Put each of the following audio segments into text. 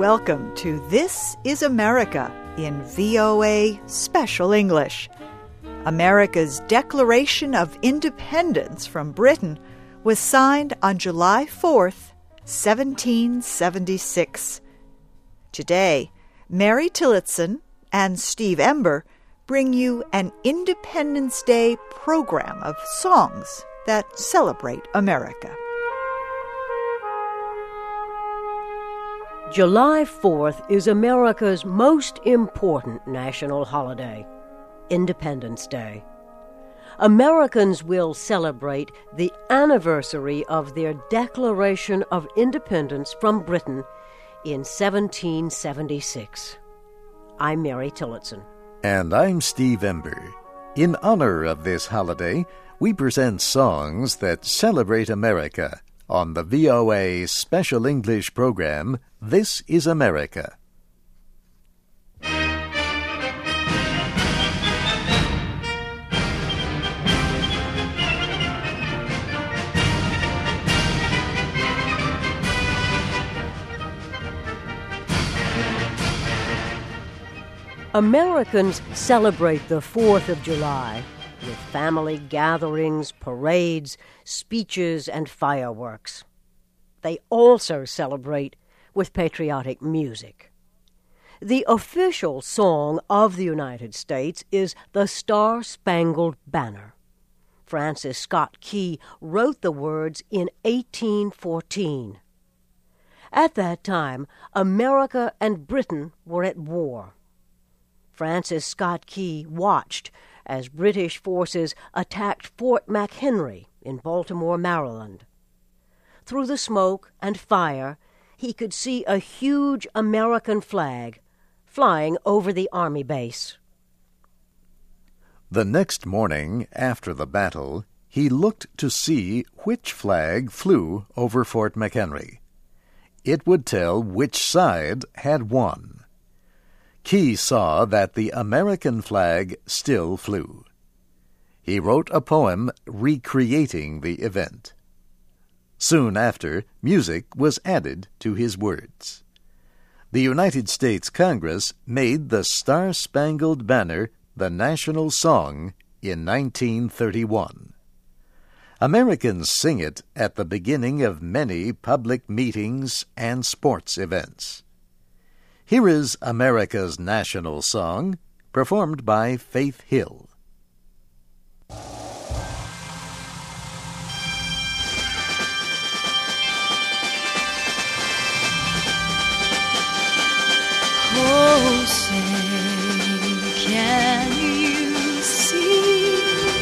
welcome to This is America in VOA Special English. America's Declaration of Independence from Britain was signed on July 4th, 1776. Today, Mary Tillotson and Steve Ember bring you an Independence Day program of songs that celebrate America. July 4th is America's most important national holiday, Independence Day. Americans will celebrate the anniversary of their Declaration of Independence from Britain in 1776. I'm Mary Tillotson. And I'm Steve Ember. In honor of this holiday, we present songs that celebrate America on the VOA Special English program, This is America. Americans celebrate the 4th of July with family gatherings, parades, speeches, and fireworks. They also celebrate with patriotic music. The official song of the United States is the Star-Spangled Banner. Francis Scott Key wrote the words in 1814. At that time, America and Britain were at war. Francis Scott Key watched as British forces attacked Fort McHenry in Baltimore, Maryland. Through the smoke and fire, he could see a huge American flag flying over the army base. The next morning, after the battle, he looked to see which flag flew over Fort McHenry. It would tell which side had won. Key saw that the American flag still flew. He wrote a poem recreating the event. Soon after, music was added to his words. The United States Congress made the Star-Spangled Banner the national song in 1931. Americans sing it at the beginning of many public meetings and sports events. Here is America's national song, performed by Faith Hill. Oh, say, can you see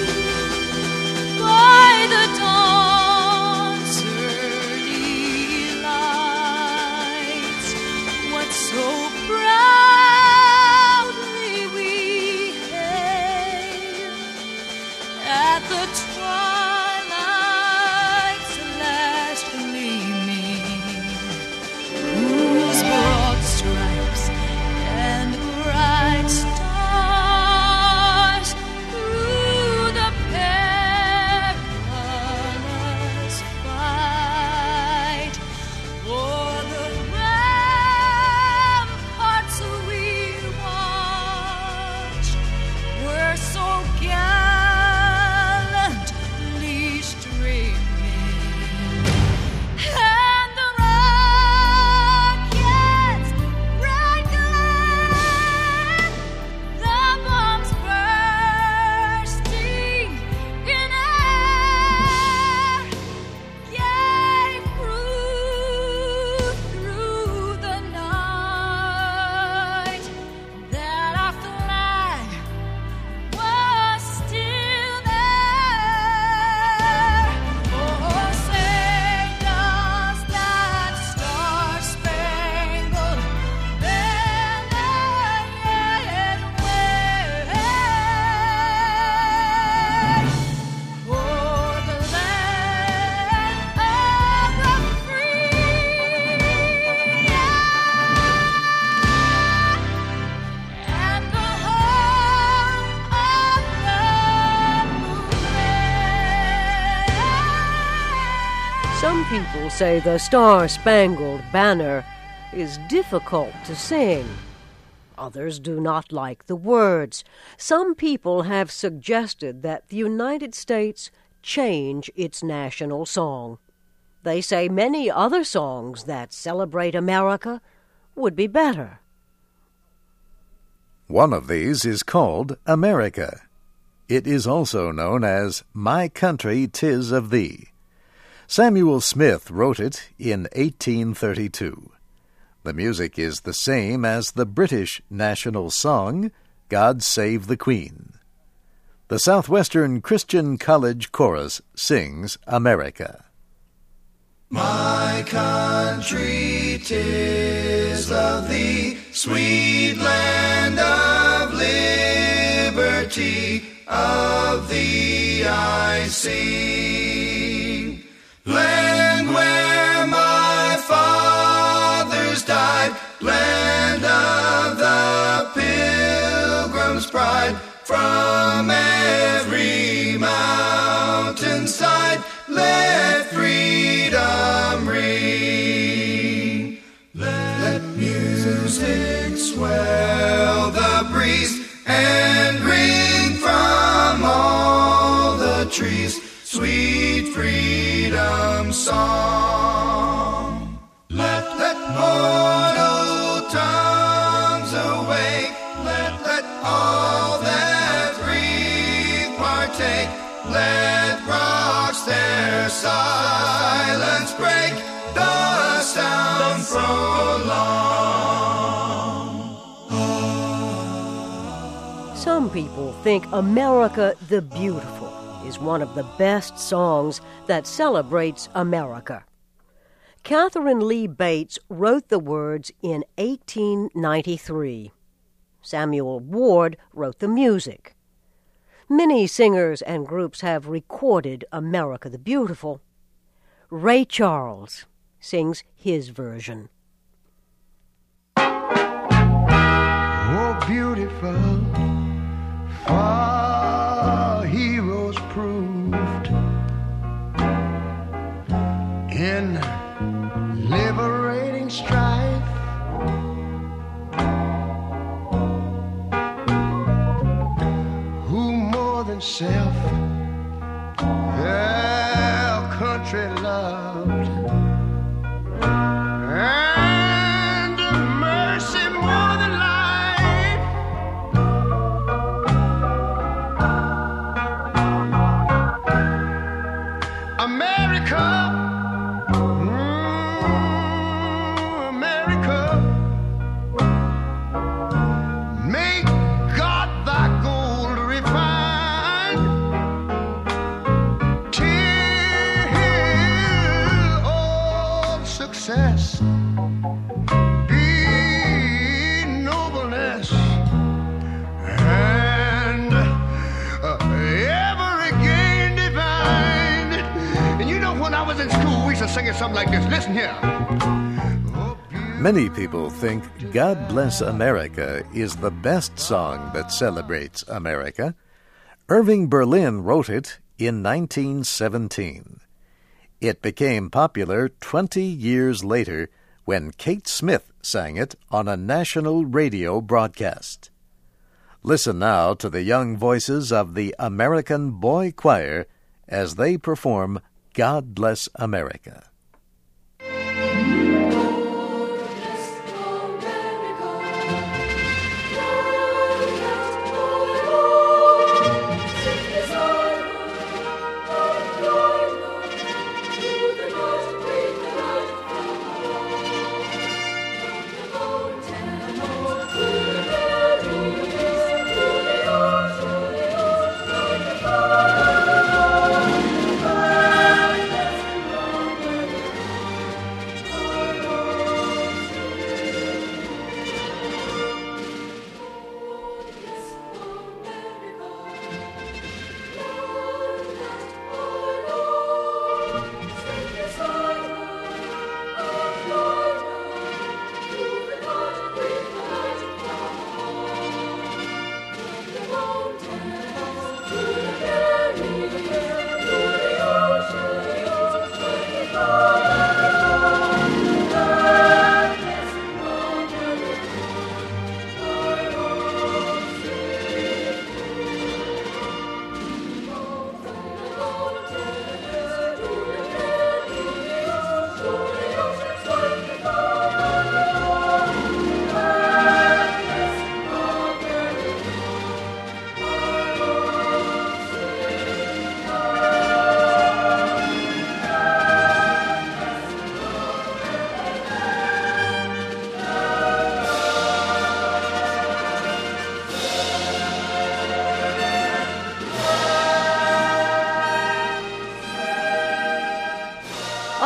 by the dawn's early light what so proudly we hailed at the twilight's last gleaming, whose broad stripes and bright stars through the perilous fight o'er the ramparts we watched were so gallantly streaming, and the rockets' bright glare, the bombs bursting in air, gave proof through the night that our flag was still there. Oh, say does that star-spangled banner yet wave o'er the land of the free and the home of the movement? Some people say the Star-Spangled Banner is difficult to sing. Others do not like the words. Some people have suggested that the United States change its national song. They say many other songs that celebrate America would be better. One of these is called America. It is also known as My Country 'Tis of Thee. Samuel Smith wrote it in 1832. The music is the same as the British national song, God Save the Queen. The Southwestern Christian College Chorus sings America. My country, 'tis of thee, sweet land of liberty, of thee I sing. Land where my fathers died, land of the Pilgrim's pride, from every mountainside, let freedom ring. Let music swell the breeze and ring from all the trees, sweet freedom song. Let mortal tongues awake, let all that breathe partake, let rocks their silence break, the sound prolong. Some people think America the Beautiful is one of the best songs that celebrates America. Catherine Lee Bates wrote the words in 1893. Samuel Ward wrote the music. Many singers and groups have recorded America the Beautiful. Ray Charles sings his version. Oh, beautiful, far heroes proved in liberating strife. Who more than self their country loved, and mercy more than life. America, America, make God thy gold refined, till all success be nobleness, and ever again divine. And you know, when I was in school, we used to sing it something like this. Listen here. Oh, Many people think God Bless America is the best song that celebrates America. Irving Berlin wrote it in 1917. It became popular 20 years later when Kate Smith sang it on a national radio broadcast. Listen now to the young voices of the American Boy Choir as they perform God Bless America.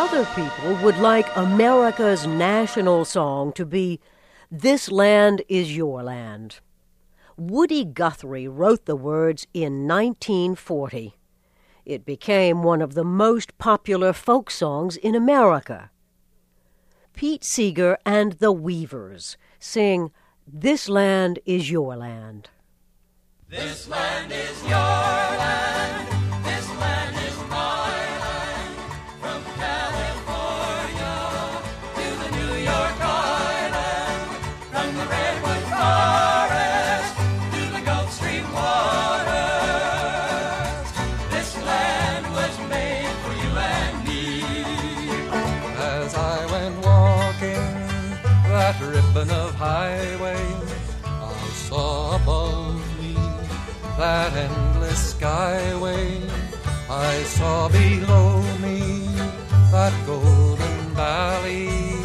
other people would like America's national song to be "This Land Is Your Land." Woody Guthrie wrote the words in 1940. It became one of the most popular folk songs in America. Pete Seeger and the Weavers sing "This Land Is Your Land." This land is your land. This land is my land. From California to the New York Island. From the Redwood Forest to the Gulf Stream waters. This land was made for you and me. As I went walking that ribbon of highway, I saw above me that endless skyway. I saw below me that golden valley.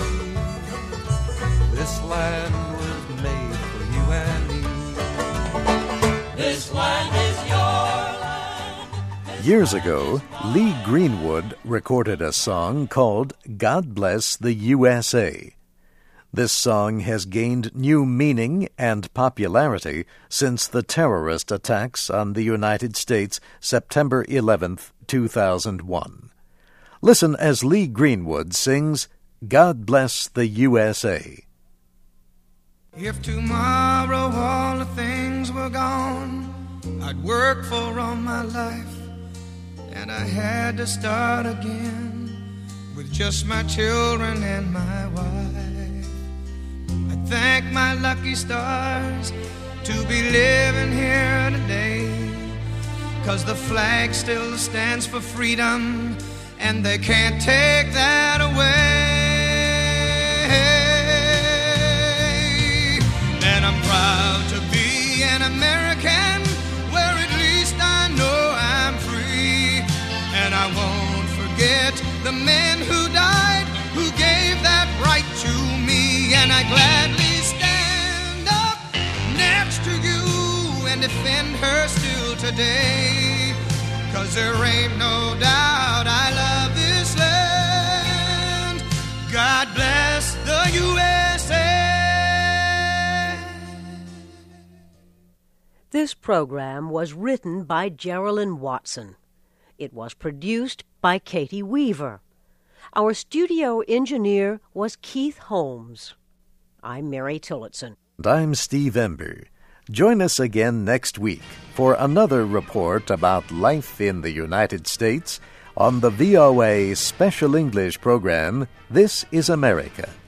This land was made for you and me. This land is your land. Years ago, Lee Greenwood recorded a song called "God Bless the USA." This song has gained new meaning and popularity since the terrorist attacks on the United States September 11th, 2001. Listen as Lee Greenwood sings "God Bless the USA." If tomorrow all the things were gone I'd worked for all my life, and I had to start again with just my children and my wife, I thank my lucky stars to be living here today, 'cause the flag still stands for freedom and they can't take that away. And I'm proud to be an American, where at least I know I'm free. And I won't forget the men who died, who gave that right to me. And I gladly stand up next to you and defend her still today, 'cause there ain't no doubt I love this land. God bless the USA. This program was written by Geraldine Watson. It was produced by Katie Weaver. Our studio engineer was Keith Holmes. I'm Mary Tillotson. And I'm Steve Ember. Join us again next week for another report about life in the United States on the VOA Special English program, This is America.